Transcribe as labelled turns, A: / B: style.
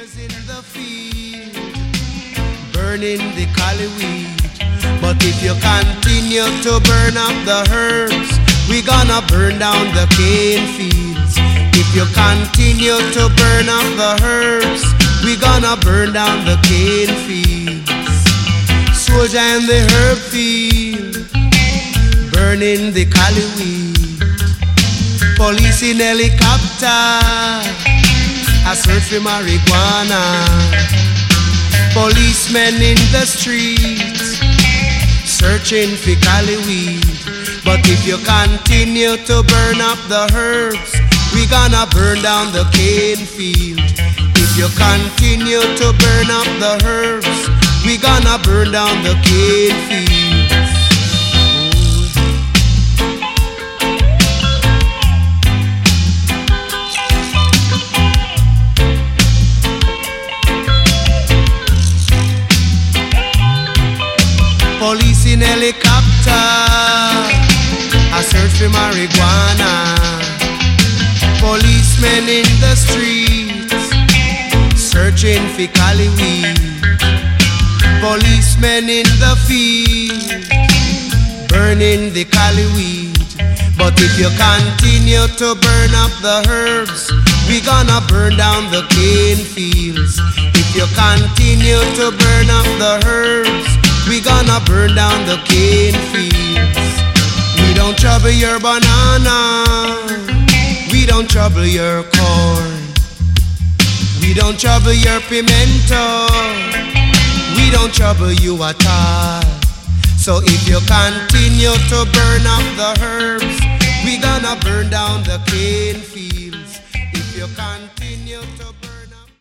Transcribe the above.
A: Soldiers in the field, burning the cali weed. But if you continue to burn up the herbs, we gonna burn down the cane fields. If you continue to burn up the herbs, we gonna burn down the cane fields. Soldier in the herb field, burning the cali weed. Police in helicopter, I search for marijuana. Policemen in the streets, searching for cali weed. But if you continue to burn up the herbs, we gonna burn down the cane field. If you continue to burn up the herbs, we gonna burn down the cane fields. Police in helicopter, I search for marijuana. Policemen in the streets, searching for cali weed. Policemen in the field, burning the cali weed. But if you continue to burn up the herbs, we gonna burn down the cane fields. If you continue to burn up the herbs, we gonna burn down the cane fields. We don't trouble your banana, we don't trouble your corn, we don't trouble your pimento, we don't trouble you at all. So if you continue to burn up the herbs, we gonna burn down the cane fields. If you continue